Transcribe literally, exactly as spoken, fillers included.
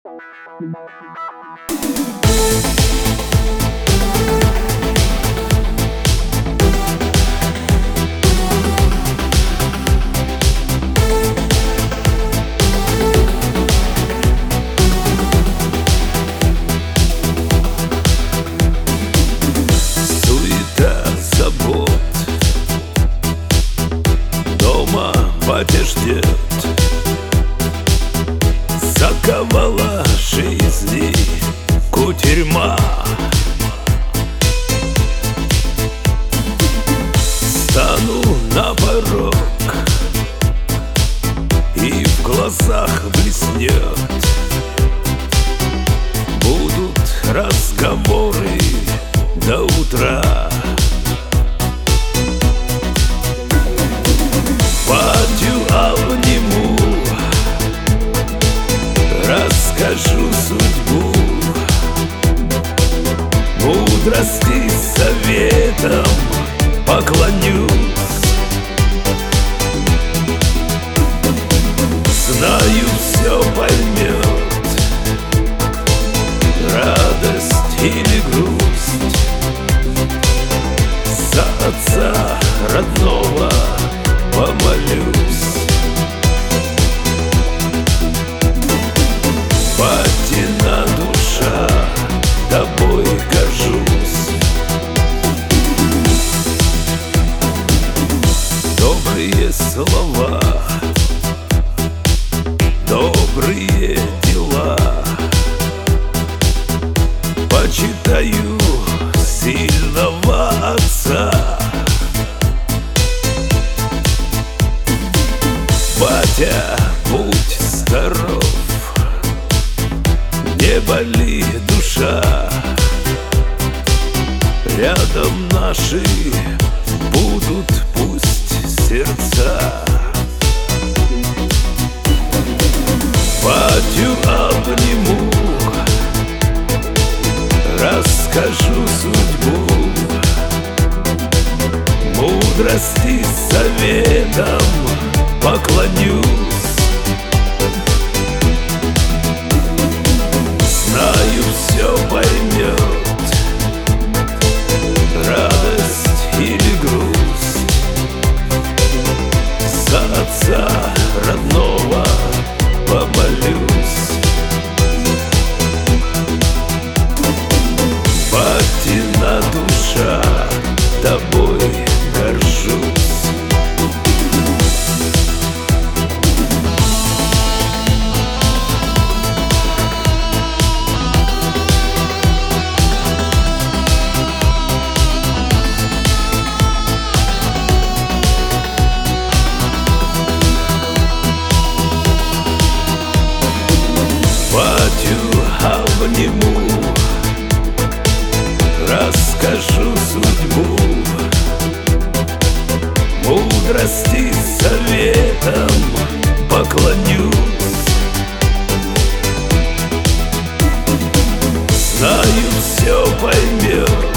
Суета забот, дома батя ждет, заковала жизни кутерьма. Стану на порог, и в глазах блеснет. Будут разговоры до утра. Батю обниму, расскажу судьбу, мудрости советом поклонюсь. Знаю, все поймет, радость или грусть. За отца родного помолюсь. Батина душа, тобой горжусь. Добрые слова, добрые дела, почитаю сильного отца. Батя, будь здоров, не боли душа. Рядом наши будут пусть сердца. Батю обниму, расскажу судьбу, мудрости советом поклонюсь. Знаю, все поймет, радость или грусть. За отца родного помолюсь. Батина душа, тобой горжусь. Батю обниму, расскажу судьбу, мудрости советом поклонюсь. Знаю, все поймет,